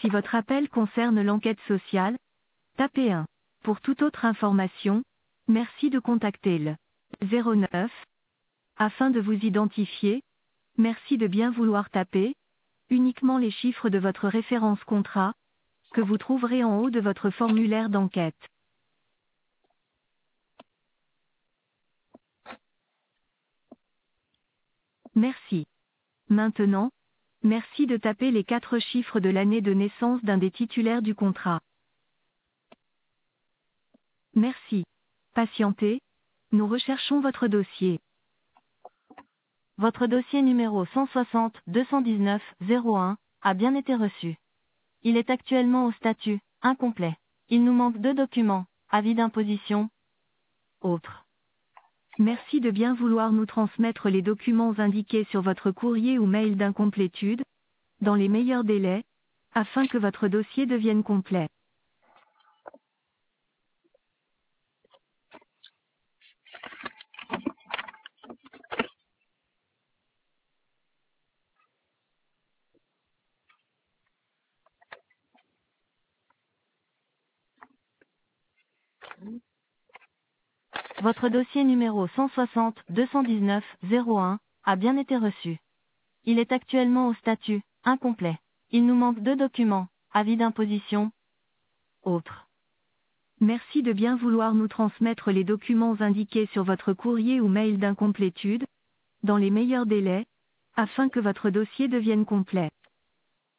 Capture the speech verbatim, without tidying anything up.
Si votre appel concerne l'enquête sociale, tapez un. Pour toute autre information, merci de contacter le zéro neuf. Afin de vous identifier, merci de bien vouloir taper uniquement les chiffres de votre référence contrat, que vous trouverez en haut de votre formulaire d'enquête. Merci. Maintenant, merci de taper les quatre chiffres de l'année de naissance d'un des titulaires du contrat. Merci. Patientez, nous recherchons votre dossier. Votre dossier numéro cent soixante deux cent dix-neuf zéro un a bien été reçu. Il est actuellement au statut incomplet. Il nous manque deux documents, avis d'imposition, autres. Merci de bien vouloir nous transmettre les documents indiqués sur votre courrier ou mail d'incomplétude, dans les meilleurs délais, afin que votre dossier devienne complet. Votre dossier numéro cent soixante deux cent dix-neuf zéro un a bien été reçu. Il est actuellement au statut incomplet. Il nous manque deux documents, avis d'imposition, autres. Merci de bien vouloir nous transmettre les documents indiqués sur votre courrier ou mail d'incomplétude, dans les meilleurs délais, afin que votre dossier devienne complet.